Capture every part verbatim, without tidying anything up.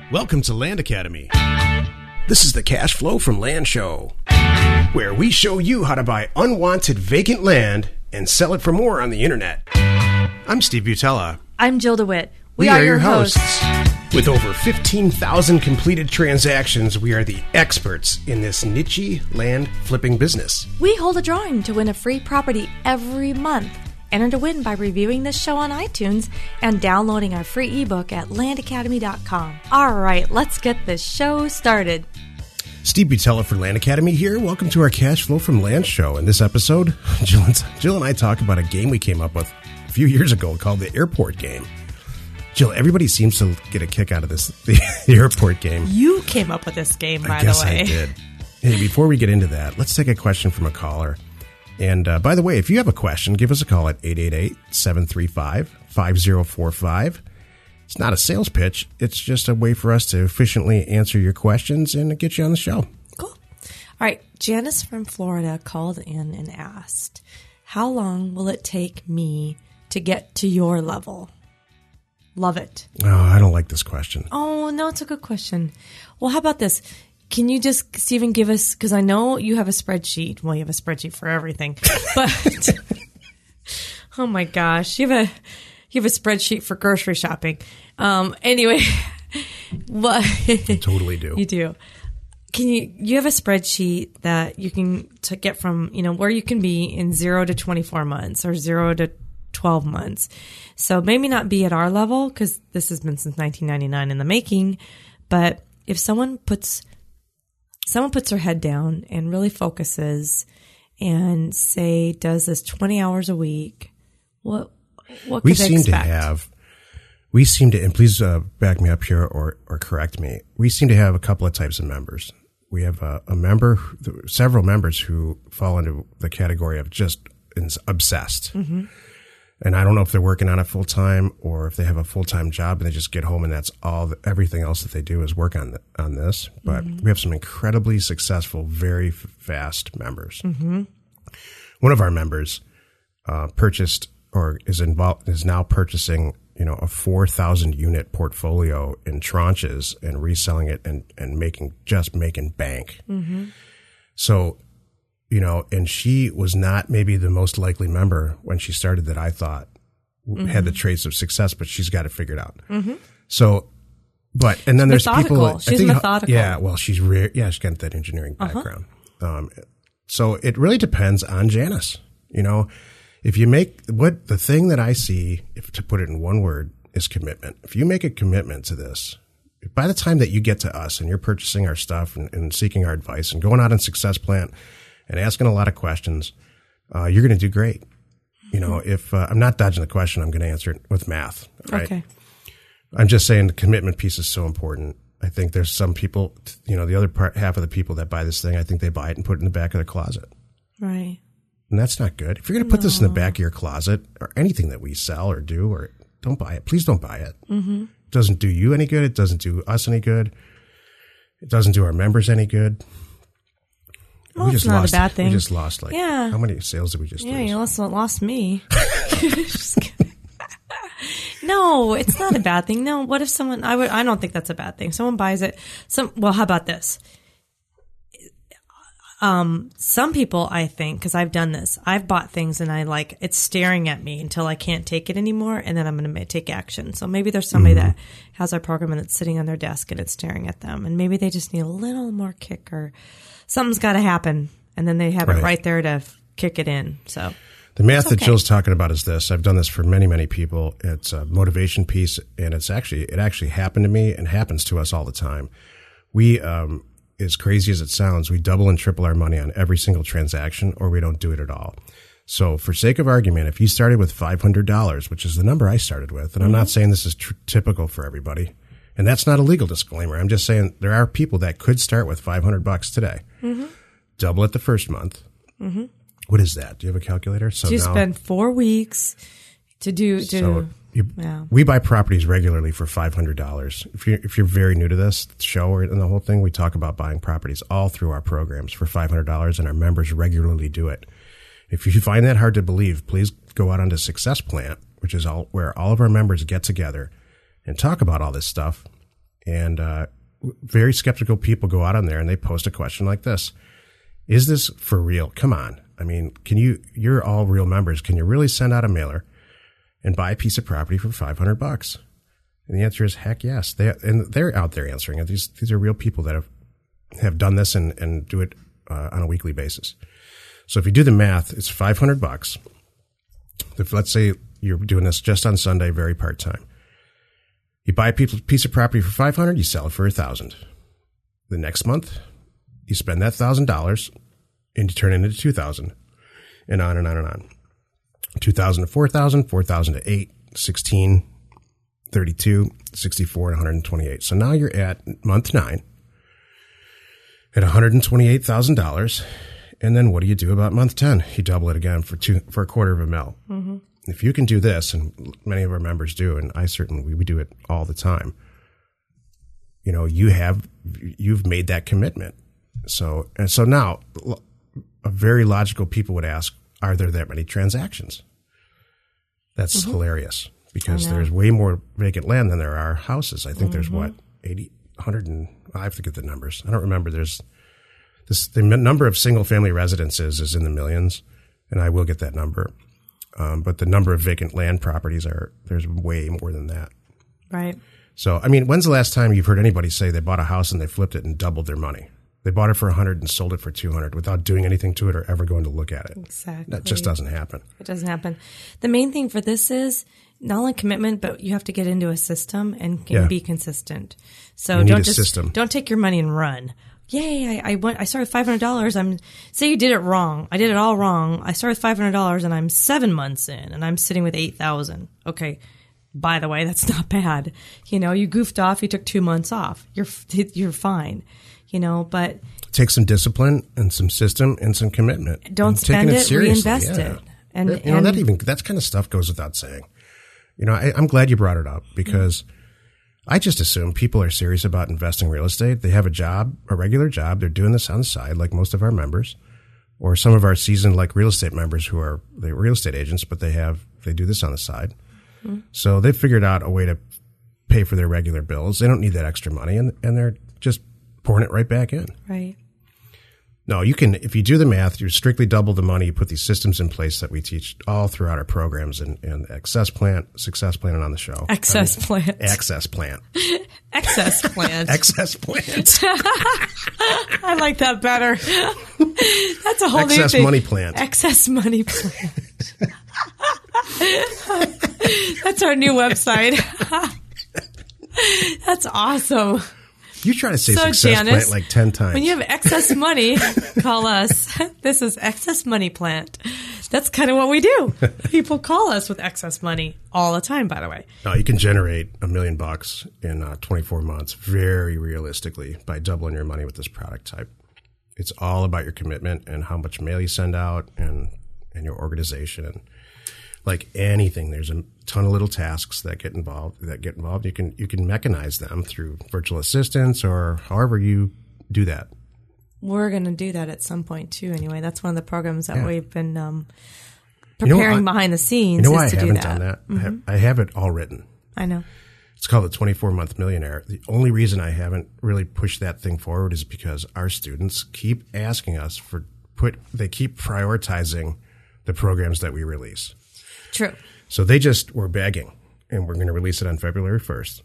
Welcome to Land Academy. This is the Cash Flow from Land Show, where we show you how to buy unwanted vacant land and sell it for more on the internet. I'm Steve Butella. I'm Jill DeWitt. We, we are, are your hosts. hosts. With over fifteen thousand completed transactions, we are the experts in this niche land flipping business. We hold a drawing to win a free property every month. Enter to win by reviewing this show on iTunes and downloading our free ebook at land academy dot com. All right, let's get this show started. Steve Butella for Land Academy here. Welcome to our Cash Flow from Land show. In this episode, Jill and, Jill and I talk about a game we came up with a few years ago called the Airport Game. Jill, everybody seems to get a kick out of this, the, the Airport Game. You came up with this game, by I guess the way. I did. Hey, before we get into that, let's take a question from a caller. And uh, by the way, if you have a question, give us a call at eight eight eight, seven three five, five zero four five. It's not a sales pitch. It's just a way for us to efficiently answer your questions and get you on the show. Cool. All right. Janice from Florida called in and asked, how long will it take me to get to your level? Love it. Oh, I don't like this question. Oh, no, it's a good question. Well, how about this? Can you just, Stephen, give us, because I know you have a spreadsheet. Well, you have a spreadsheet for everything. But, oh my gosh, you have a you have a spreadsheet for grocery shopping. Um, anyway, well, I totally do. You do. Can you, you have a spreadsheet that you can to get from, you know, where you can be in zero to twenty-four months or zero to twelve months. So maybe not be at our level because this has been since nineteen ninety-nine in the making. But if someone puts Someone puts their head down and really focuses and say, does this twenty hours a week, what what could we they seem expect? to have, we seem to, and please uh, back me up here or, or correct me, we seem to have a couple of types of members. We have a, a member, several members who fall into the category of just obsessed. Mm-hmm. And I don't know if they're working on it full time or if they have a full time job and they just get home and that's all. The, everything else that they do is work on the, on this. But mm-hmm. we have some incredibly successful, very f- fast members. Mm-hmm. One of our members uh, purchased or is involved is now purchasing, you know, a four thousand unit portfolio in tranches and reselling it and and making just making bank. Mm-hmm. So. You know, and she was not maybe the most likely member when she started that I thought mm-hmm. had the traits of success, but she's got it figured out. Mm-hmm. So, but, and then there's methodical. people. She's I think, methodical. Yeah, well, she's, re- yeah, she's got that engineering background. Uh-huh. Um, so it really depends on Janice. You know, if you make what the thing that I see, if to put it in one word, is commitment. If you make a commitment to this, by the time that you get to us and you're purchasing our stuff and, and seeking our advice and going out on Success Plant, and asking a lot of questions, uh, you're going to do great. You know, if uh, I'm not dodging the question, I'm going to answer it with math. Right? Okay. I'm just saying the commitment piece is so important. I think there's some people, you know, the other part, half of the people that buy this thing, I think they buy it and put it in the back of their closet. Right. And that's not good. If you're going to put no. this in the back of your closet or anything that we sell or do, or don't buy it. Please don't buy it. Mm-hmm. It doesn't do you any good. It doesn't do us any good. It doesn't do our members any good. Well, we just it's not lost, a bad thing. We just lost, like, yeah. how many sales did we just yeah, lose? Yeah, you lost, lost me. Just kidding. No, it's not a bad thing. No, what if someone, I would, I don't think that's a bad thing. Someone buys it. Some, well, how about this? Um, some people, I think, because I've done this, I've bought things and I like, it's staring at me until I can't take it anymore. And then I'm going to take action. So maybe there's somebody mm-hmm. that has our program and it's sitting on their desk and it's staring at them. And maybe they just need a little more kick or something's got to happen. And then they have right. it right there to f- kick it in. So the math okay. that Jill's talking about is this. I've done this for many, many people. It's a motivation piece, and it's actually, it actually happened to me and happens to us all the time. We, um, as crazy as it sounds, we double and triple our money on every single transaction, or we don't do it at all. So for sake of argument, if you started with five hundred dollars, which is the number I started with, and mm-hmm. I'm not saying this is tr- typical for everybody, and that's not a legal disclaimer. I'm just saying there are people that could start with five hundred bucks today. Mm-hmm. Double it the first month. Mm-hmm. What is that? Do you have a calculator? So you now, spend four weeks to do. To, so you, yeah. we buy properties regularly for five hundred dollars. If you're, if you're very new to this show or in the whole thing, we talk about buying properties all through our programs for five hundred dollars, and our members regularly do it. If you find that hard to believe, please go out onto Success Plant, which is all where all of our members get together and talk about all this stuff. And uh, very skeptical people go out on there and they post a question like this. Is this for real? Come on. I mean, can you, you're all real members. Can you really send out a mailer and buy a piece of property for five hundred bucks? And the answer is heck yes. They, and they're out there answering it. These, these are real people that have, have done this and, and do it uh, on a weekly basis. So if you do the math, it's five hundred bucks. If let's say you're doing this just on Sunday, very part-time. You buy a piece of property for five hundred, you sell it for one thousand. The next month, you spend that one thousand dollars and you turn it into two thousand, and on and on and on. two thousand to four thousand, four thousand to eight, sixteen, thirty-two, sixty-four, and one hundred twenty-eight. So now you're at month nine at one hundred twenty-eight thousand dollars. And then what do you do about month ten? You double it again for two, for a quarter of a mil. Mm-hmm. If you can do this, and many of our members do, and I certainly, we, we do it all the time, you know, you have, you've made that commitment. So, and so now a very logical people would ask, are there that many transactions? That's mm-hmm. hilarious because there's way more vacant land than there are houses. I think mm-hmm. there's what, eighty, one hundred and I have to get the numbers. I don't remember. There's this, the number of single family residences is in the millions, and I will get that number. Um, but the number of vacant land properties are, there's way more than that. Right. So, I mean, when's the last time you've heard anybody say they bought a house and they flipped it and doubled their money? They bought it for one hundred and sold it for two hundred without doing anything to it or ever going to look at it. Exactly. That just doesn't happen. It doesn't happen. The main thing for this is not only commitment, but you have to get into a system and can Yeah. be consistent. So You need don't a just system. don't take your money and run. Yay! I, I went. I started with five hundred dollars. I'm say you did it wrong. I did it all wrong. I started with five hundred dollars, and I'm seven months in, and I'm sitting with eight thousand. Okay. By the way, that's not bad. You know, you goofed off. You took two months off. You're you're fine. You know, but Take some discipline and some system and some commitment. don't And spend taking it. seriously, Reinvest yeah. it. And you know and, that even that kind of stuff goes without saying. You know, I, I'm glad you brought it up because I just assume people are serious about investing in real estate. They have a job, a regular job. They're doing this on the side, like most of our members, or some of our seasoned like real estate members who are they're real estate agents, but they have they do this on the side. Mm-hmm. So they figured out a way to pay for their regular bills. They don't need that extra money, and and they're just pouring it right back in. right. No, you can, if you do the math, you strictly double the money. You put these systems in place that we teach all throughout our programs and, and Access Plant, Success Plan, and on the show. Access I mean, Plant. Access Plant. Excess plant. Access Plant. I like that better. That's a whole new Excess thing. money plant. Excess money plant. That's our new website. That's awesome. You try to say So, Success Janice, Plant like ten times. When you have excess money, call us. This is Excess Money Plant. That's kind of what we do. People call us with excess money all the time, by the way. No, you can generate a million bucks in uh, twenty-four months very realistically by doubling your money with this product type. It's all about your commitment and how much mail you send out and, and your organization. And like anything, there's a ton of little tasks that get involved, that get involved. You can, you can mechanize them through virtual assistants or however you do that. We're going to do that at some point too. Anyway, that's one of the programs that Yeah. we've been um, You know preparing what I- behind the scenes. You know why I is to do haven't that. done that? Mm-hmm. I, have, I have it all written. I know. It's called the twenty-four month millionaire. The only reason I haven't really pushed that thing forward is because our students keep asking us for put, they keep prioritizing the programs that we release. True. So they just were begging, and we're going to release it on February first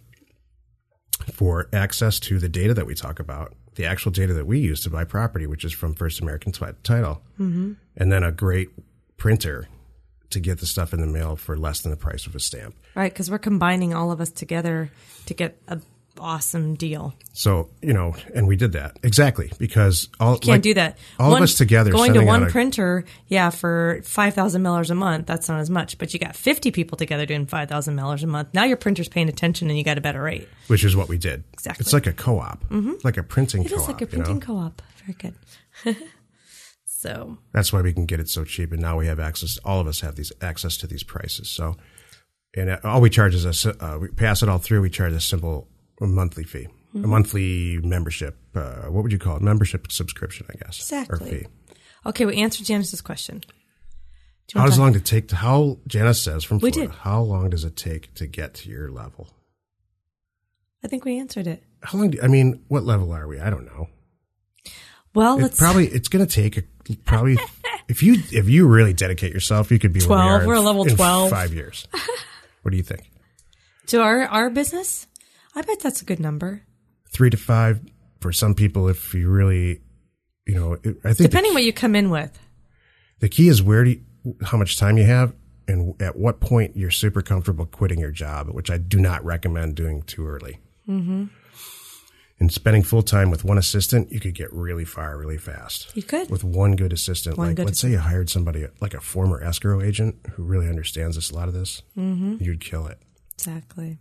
for access to the data that we talk about, the actual data that we use to buy property, which is from First American T- Title, mm-hmm. and then a great printer to get the stuff in the mail for less than the price of a stamp. Right, because we're combining all of us together to get an awesome deal. So, you know, and we did that. Exactly, because all Can't like, do that. all one, of us together going to sending one out a- printer, yeah, for five thousand mailers a month, that's not as much. But you got fifty people together doing five thousand mailers a month. Now your printer's paying attention and you got a better rate. which is what we did. Exactly. It's like a co-op, mm-hmm. like a printing It co-op. is like a printing you know? co-op. Very good. So That's why we can get it so cheap, and now we have access. All of us have these access to these prices. So, and all we charge is a si- uh, we pass it all through. We charge a simple monthly fee, mm-hmm. a monthly membership. Uh, what would you call it? Membership subscription, I guess. Exactly. Or fee. okay, we answered Janice's question. Do you How want does to- long to take? To, how Janice says from We Florida. did. How long does it take to get to your level? I think we answered it. How long? Do, I mean, what level are we? I don't know. Well, it let's probably it's going to take a, probably if you if you really dedicate yourself, you could be twelve. Where we are We're in, level in twelve. Five years. What do you think? To our our business, I bet that's a good number. Three to five for some people. If you really, you know, it, I think depending the, what you come in with. The key is where do you, how much time you have, and at what point you're super comfortable quitting your job, which I do not recommend doing too early. Mm-hmm. And spending full time with one assistant, you could get really far really fast. You could. With one good assistant. One like, good let's assistant. say you hired somebody like a former escrow agent who really understands this, a lot of this. Mm-hmm. You'd kill it. Exactly.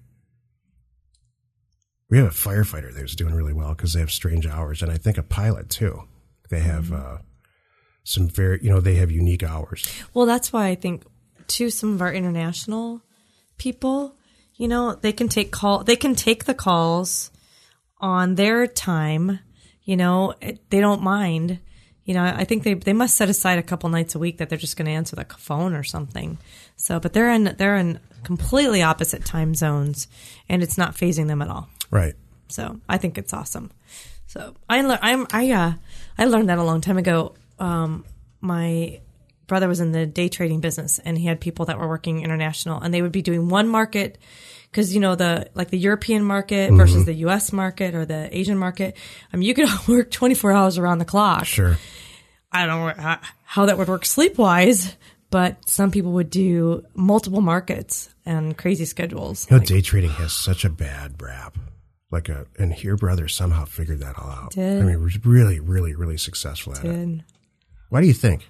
We have a firefighter that was doing really well because they have strange hours. And I think a pilot, too. They have mm-hmm. uh, some very, you know, they have unique hours. Well, that's why I think, too, some of our international people, you know, they can take call, they can take the calls on their time, you know, they don't mind. You know, I think they they must set aside a couple nights a week that they're just going to answer the phone or something. So, but they're in they're in completely opposite time zones, and it's not phasing them at all. Right. So, I think it's awesome. So, I le- I'm I uh I learned that a long time ago. Um, my brother was in the day trading business, and he had people that were working international, and they would be doing one market. Because, you know, the like the European market versus mm-hmm. the U S market or the Asian market, I mean, you could work twenty-four hours around the clock. Sure. I don't know how that would work sleep-wise, but some people would do multiple markets and crazy schedules. You know, like, day trading has such a bad rap. Like a, and your brother somehow figured that all out. Did. I mean, was really, really, really successful at did. it. Why do you think?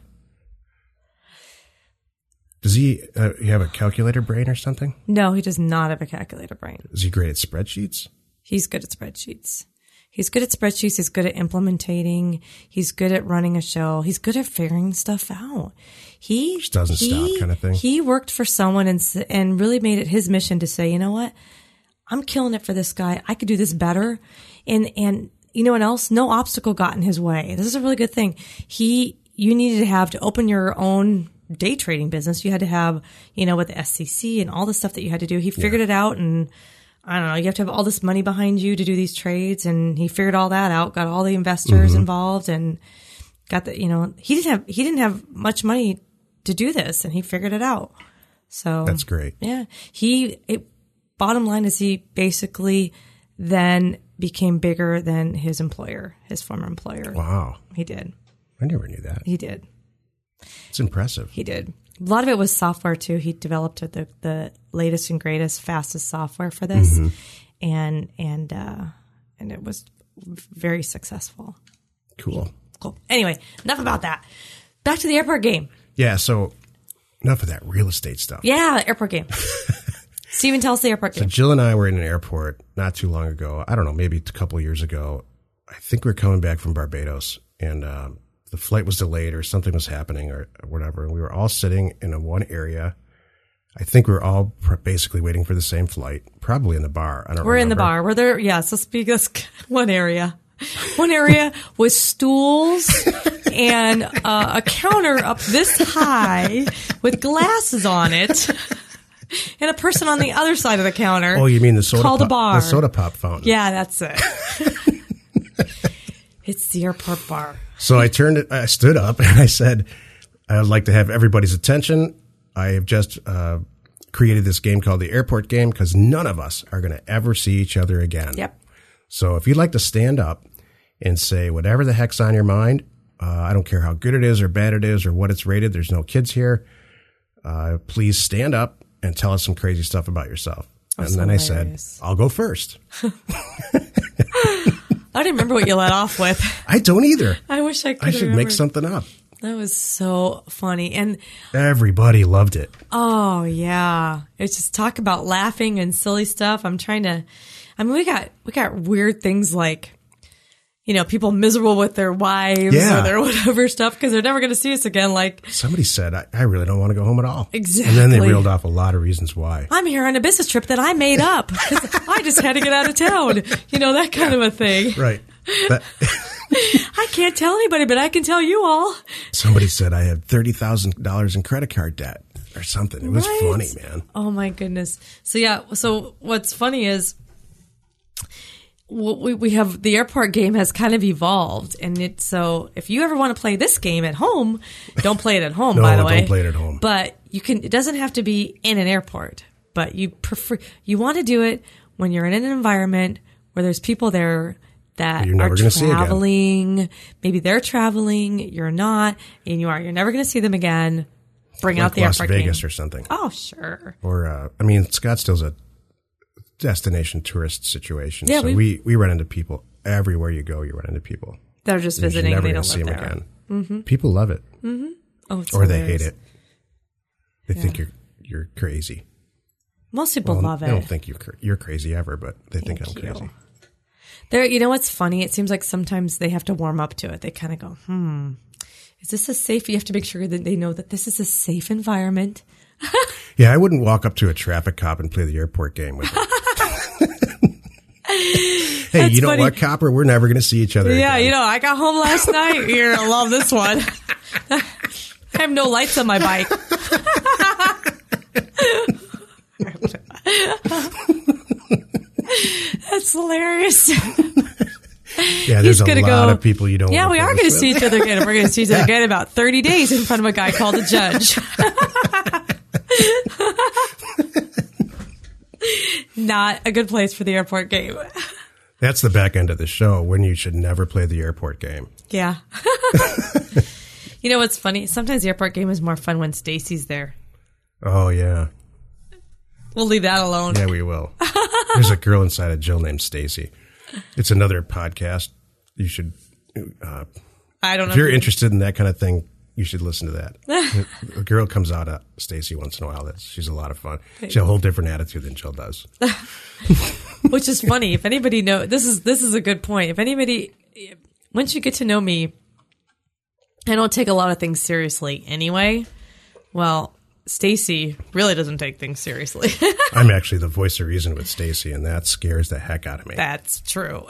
Does he uh, he have a calculator brain or something? No, he does not have a calculator brain. Is he great at spreadsheets? He's good at spreadsheets. He's good at spreadsheets. He's good at implementing. He's good at running a show. He's good at figuring stuff out. He just doesn't he, stop, kind of thing. He worked for someone and and really made it his mission to say, you know what, I'm killing it for this guy. I could do this better. And and you know what else? No obstacle got in his way. This is a really good thing. He you needed to have to open your own day trading business. You had to have, you know, with the S E C and all the stuff that you had to do. He figured yeah. it out, and I don't know, you have to have all this money behind you to do these trades, and he figured all that out, got all the investors mm-hmm. involved, and got the, you know, he didn't have, he didn't have much money to do this, and he figured it out. So that's great. Yeah. He, it, bottom line is he basically then became bigger than his employer, his former employer. Wow. He did. I never knew that. He did. It's impressive. He did. A lot of it was software too. He developed the the latest and greatest, fastest software for this, mm-hmm. and and uh, and it was very successful. Cool. Cool. Anyway, enough about that. Back to the airport game. Yeah. So enough of that real estate stuff. Yeah, airport game. Steven, tell us the airport game. So Jill and I were in an airport not too long ago. I don't know, maybe a couple of years ago. I think we were coming back from Barbados, and um, the flight was delayed or something was happening or whatever. And we were all sitting in a one area. I think we were all pr- basically waiting for the same flight, probably in the bar. I don't We're remember. in the bar. We're there. Yeah. So speak us one area. One area with stools and uh, a counter up this high with glasses on it. And a person on the other side of the counter. Oh, you mean the soda called pop, a bar. the soda pop fountain? Yeah, that's it. It's the airport bar. So I turned it, I stood up and I said, I would like to have everybody's attention. I have just uh, created this game called the airport game because none of us are going to ever see each other again. Yep. So if you'd like to stand up and say whatever the heck's on your mind, uh, I don't care how good it is or bad it is or what it's rated. There's no kids here. Uh, please stand up and tell us some crazy stuff about yourself. Oh, and then hilarious. I said, I'll go first. I didn't remember what you let off with. I don't either. I wish I could. I should remembered. make something up. That was so funny. And everybody loved it. Oh, yeah. It's just talk about laughing and silly stuff. I'm trying to, I mean, we got, we got weird things like, you know, people miserable with their wives yeah. or their whatever stuff because they're never going to see us again. Like somebody said, I, I really don't want to go home at all. Exactly. And then they reeled off a lot of reasons why. I'm here on a business trip that I made up. I just had to get out of town. You know, that kind yeah. of a thing. Right. That, I can't tell anybody, but I can tell you all. Somebody said I had thirty thousand dollars in credit card debt or something. It was right? funny, man. Oh, my goodness. So, yeah. So what's funny is we, we have the airport game has kind of evolved, and it so if you ever want to play this game at home, don't play it at home. No, by the way, don't play it at home. But you can. It doesn't have to be in an airport, but you prefer you want to do it when you're in an environment where there's people there that You're never are gonna see again. traveling. Maybe they're traveling, you're not, and you are. You're never going to see them again. Bring like out the Las airport Vegas game. or something. Oh, sure. Or, uh, I mean, Scottsdale's a destination tourist situation. Yeah, so we- we, we run into people everywhere you go. You run into people. They're just You're visiting. never They gonna don't see live them there. again. Mm-hmm. People love it, Oh, it's or they hilarious. hate it. They Yeah. think you're you're crazy. Most people Well, love they it. don't think you cr- you're crazy ever, but they think I'm Thank you. crazy. There, you know what's funny? It seems like sometimes they have to warm up to it. They kind of go, "Hmm, is this a safe?" You have to make sure that they know that this is a safe environment. Yeah, I wouldn't walk up to a traffic cop and play the airport game with him. Hey, That's you know funny. what, copper? We're never going to see each other Yeah, again. you know, I got home last night. You're gonna love this one. I have no lights on my bike. That's hilarious. Yeah, there's He's a gonna lot go- of people you don't Yeah, want we to are play going to this see with. each other again. We're going to see each other again in about thirty days in front of a guy called a judge. Not a good place for the airport game. That's the back end of the show, when you should never play the airport game. Yeah. You know what's funny? Sometimes the airport game is more fun when Stacy's there. Oh, yeah. We'll leave that alone. Yeah, we will. There's a girl inside of Jill named Stacy. It's another podcast. You should, uh, I don't know. if you're interested in that kind of thing, you should listen to that. A girl comes out of Stacy once in a while. That's, she's a lot of fun. She has a whole different attitude than Jill does. Which is funny. If anybody know, this is this is a good point. If anybody, once you get to know me, I don't take a lot of things seriously anyway. Well, Stacy really doesn't take things seriously. I'm actually the voice of reason with Stacy, and that scares the heck out of me. That's true.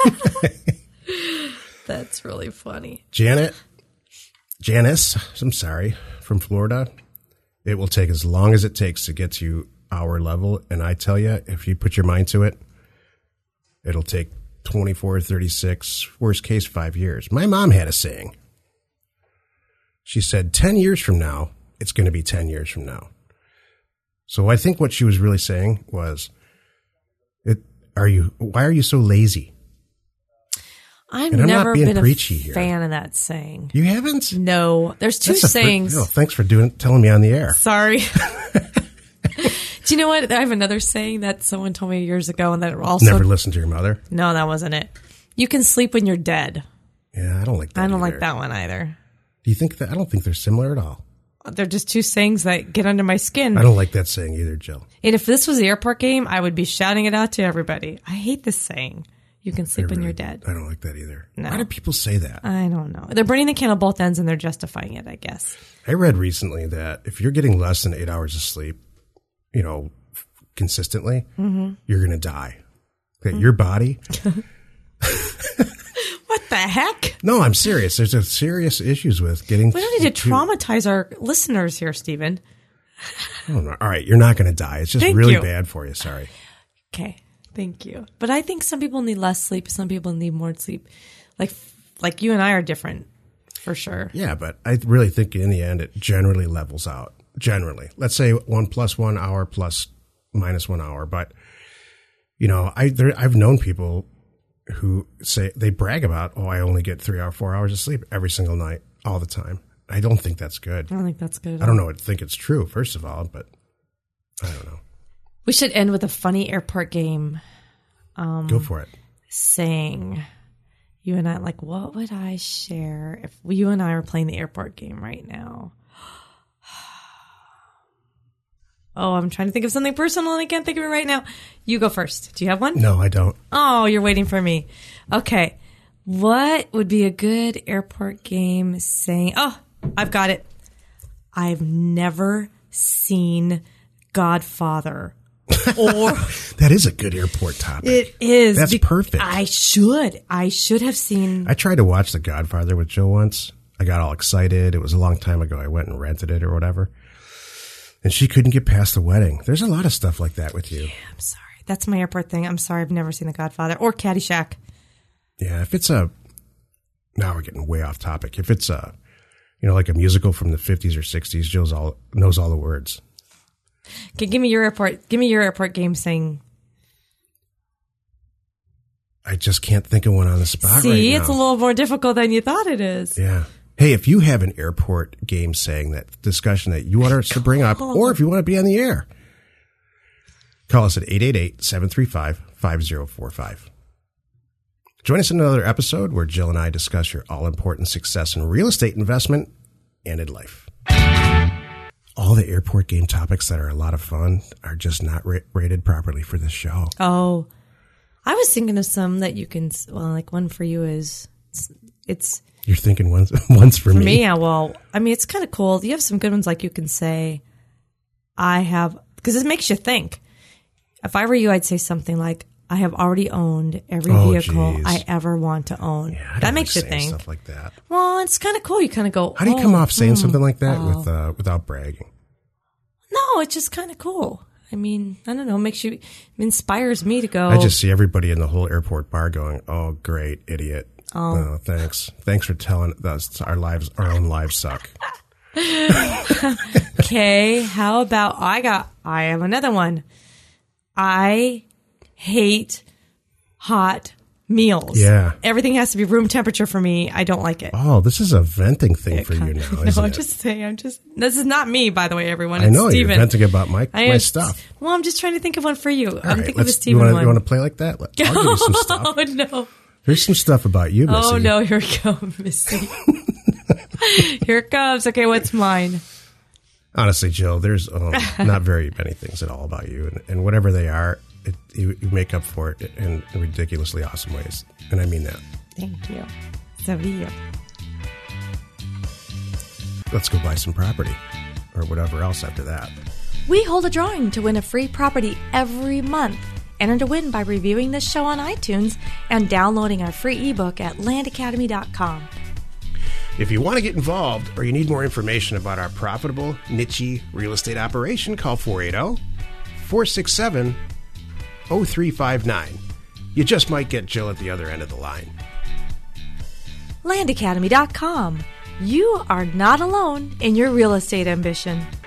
That's really funny. Janet, Janice, I'm sorry, from Florida. It will take as long as it takes to get to our level. And I tell you, if you put your mind to it, it'll take twenty-four, thirty-six, worst case, five years. My mom had a saying. She said, ten years from now, it's going to be ten years from now. So I think what she was really saying was, it, are you, why are you so lazy? I've And I'm not never being been a preachy here. fan of that saying. You haven't? No, there's two That's a fr- sayings. no, thanks for doing, telling me on the air. Sorry. Do you know what? I have another saying that someone told me years ago, and that also Never listen to your mother. no, that wasn't it. You can sleep when you're dead. Yeah, I don't like that. I don't either. like that one either. Do you think that? I don't think they're similar at all. They're just two sayings that get under my skin. I don't like that saying either, Jill. And if this was the airport game, I would be shouting it out to everybody. I hate this saying. You can sleep I when really- you're dead. I don't like that either. No. Why do people say that? I don't know. They're burning the candle both ends and they're justifying it, I guess. I read recently that if you're getting less than eight hours of sleep, you know, f- consistently, Mm-hmm. you're going to die. That your body. What the heck? No, I'm serious. There's a serious issues with getting. We don't need to traumatize our listeners here, Stephen. Oh, no. All right, you're not going to die. It's just Thank really you. bad for you. Sorry. Okay. Thank you. But I think some people need less sleep. Some people need more sleep. Like, like you and I are different for sure. Yeah, but I really think in the end it generally levels out. Generally, let's say one plus one hour plus minus one hour. But you know, I there, I've known people who say they brag about, oh, I only get three or four hours of sleep every single night, all the time. I don't think that's good. I don't think that's good. I don't know. I think it's true, first of all, but I don't know. We should end with a funny airport game Go for it. saying, you and I, like, what would I share if you and I were playing the airport game right now? Oh, I'm trying to think of something personal and I can't think of it right now. You go first. Do you have one? No, I don't. Oh, you're waiting for me. Okay. What would be a good airport game saying, oh, I've got it. I've never seen Godfather. Or That is a good airport topic. it is. That's be- perfect. I should. I should have seen. I tried to watch The Godfather with Joe once. I got all excited. It was a long time ago. I went and rented it or whatever. And she couldn't get past the wedding. There's a lot of stuff like that with you. I'm sorry. That's my airport thing. I'm sorry, I've never seen The Godfather or Caddyshack. Yeah, if it's a, now we're getting way off topic. If it's a, you know, like a musical from the fifties or sixties, Jill's all knows all the words. Okay, give me your airport. Give me your airport game thing. I just can't think of one on the spot See, right now. it's a little more difficult than you thought it is. Yeah. Hey, if you have an airport game saying that discussion that you want us to bring up, or if you want to be on the air, call us at eight eight eight, seven three five, five zero four five. Join us in another episode where Jill and I discuss your all-important success in real estate investment and in life. All the airport game topics that are a lot of fun are just not ra- rated properly for this show. Oh, I was thinking of some that you can, well, like one for you is, it's, it's You're thinking one's, one's for, for me? me, yeah, well, I mean, it's kind of cool. You have some good ones like you can say, I have, because it makes you think. If I were you, I'd say something like, I have already owned every Oh, vehicle geez. I ever want to own. Yeah, I don't that makes like you saying think. stuff like that. Well, it's kind of cool. You kind of go, How do you oh, come off saying hmm, something like that oh. with uh, without bragging? No, it's just kind of cool. I mean, I don't know. Makes you, it inspires me to go. I just see everybody in the whole airport bar going, "Oh, great, idiot! Oh, oh thanks, thanks for telling us our lives, our own lives suck." Okay, how about I got? I have another one. I hate hot meals. Yeah. Everything has to be room temperature for me. I don't like it. Oh, this is a venting thing for you now, no, isn't I'm it? just saying. I'm just. This is not me, by the way, everyone. I It's know Steven. you're venting about my I my am- stuff. Well, I'm just trying to think of one for you. All I'm right, thinking of a let's- Steven you wanna, one. You want to play like that? Let- I'll give you some stuff. Oh no! Here's some stuff about you, Missy. Oh no! Here we go, Missy. Here it comes. Okay, what's mine? Honestly, Jill, there's um, not very many things at all about you, and, and whatever they are, it, you, you make up for it in ridiculously awesome ways, and I mean that. Thank you. So do you. Let's go buy some property, or whatever else after that. We hold a drawing to win a free property every month. Enter to win by reviewing this show on iTunes and downloading our free ebook at land academy dot com. If you want to get involved or you need more information about our profitable, niche real estate operation, call four eight zero, four six seven, zero three five nine. You just might get Jill at the other end of the line. land academy dot com. You are not alone in your real estate ambition.